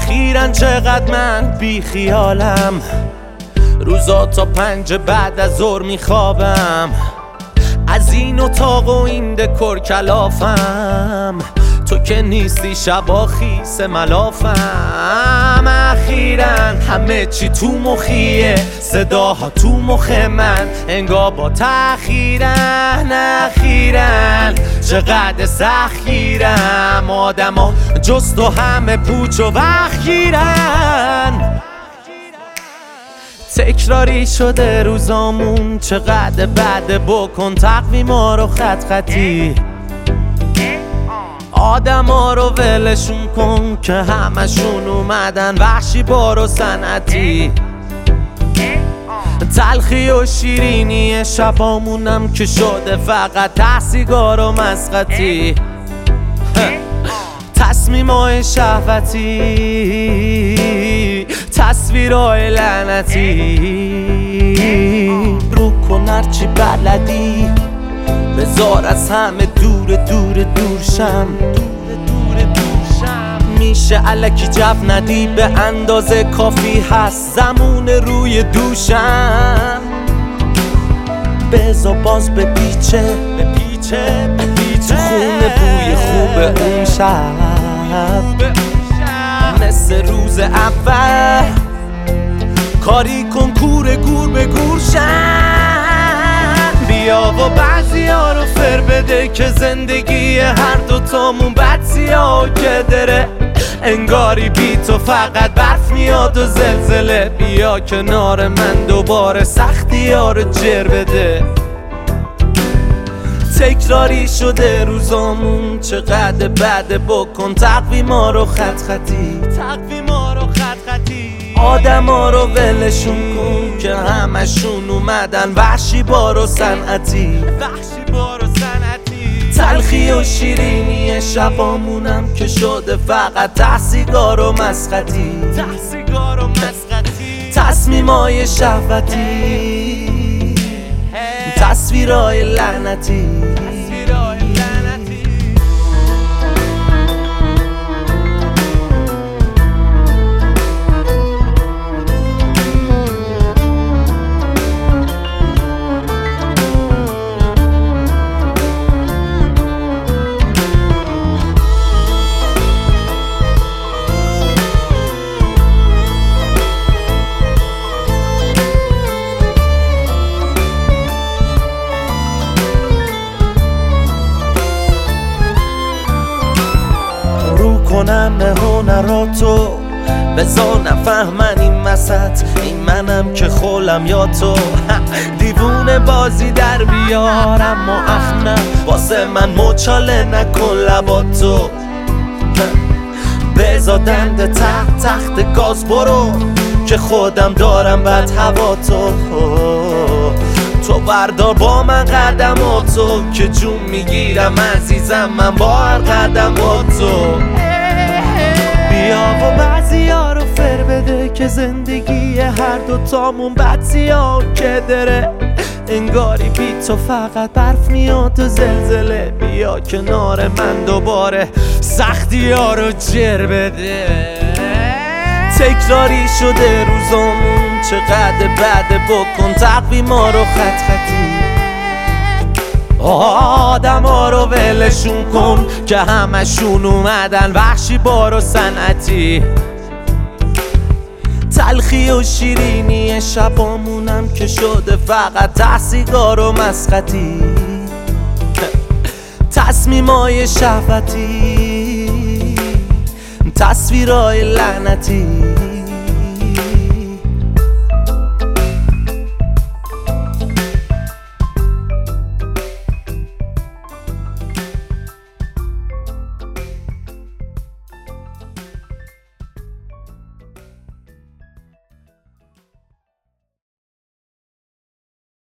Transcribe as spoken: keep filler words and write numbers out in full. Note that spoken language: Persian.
اخیراً چقدر من بی خیالم، روزا تا پنج بعد از ظهر میخوابم، از این اتاق و این دکور کلافم، تو که نیستی شبا خیس ملافم. اخیراً همه چی تو مخیه، صداها تو مخ من انگار با تأخیرن. اخیراً چقدر سختگیرم، آدما جز تو همه پوچ و وخگیرن. تکراری شده روزامون، چقدر بعد بکن تقویما رو خط خطی، آدم ها رو ولشون کن که همشون اومدن وحشی بار و صنعتی. تلخی و شیرینی شبامونم که شده فقط ته سیگار و مسخطی، تصمیمای شهوتی، تصویرهای لعنتی. رو کن هرچی بلدی، بذار از همه دور دور دور شم. میشه الکی جو ندی، به اندازه کافی هست زمون روی دوشم. بذار باز به پیچه به پیچه به پیچه خونه بوی خوب اون شب، مثل روز اول کاری کن کور گور به گور شم. بیا و بعضی ها رو فر بده که زندگی هر دوتامون بد سیاه که داره، انگاری بی تو فقط برف میاد و زلزله. بیا کنار من دوباره سختی ها رو جر بده. تکراری شده روزامون، چقدر بعد بکن تقویما رو خط خطی، تقویما رو خط خطی. آدم ها رو ولشون کن که همشون اومدن وحشی بار و صنعتی، وحشی بار و صنعتی. تلخی و شیرینی شبامونم که شده فقط ته سیگار و مسخطی، ته سیگار و مسخطی. تصمیمای شهوتی، تصویرهای لعنتی. کنم به هنراتو، بذار نفهمن این وسط این منم که خولم یا تو. دیوونه بازی در بیارم و اخنم، واسه من مچاله نکن لباتو. بذار دنده تحت تخت گاز برو که خودم دارم بد هوا تو. تو بردار با من قدماتو که جون میگیرم عزیزم من با هر قدماتو. بیا و بعضی ها رو فر بده که زندگی هر دوتامون بد سیاه که داره، انگاری بی تو فقط برف میاد و زلزله. بیا کنار من دوباره سختی ها رو جر بده. تکراری شده روزامون، چقدر بعد بکن تقویما رو خط خطی. آدم ها رو ولشون کن که همشون اومدن وحشی بار و صنعتی. تلخی و شیرینی شبامونم که شده فقط ته سیگار و مسخطی، تصمیمای شهوتی، تصویرهای لعنتی.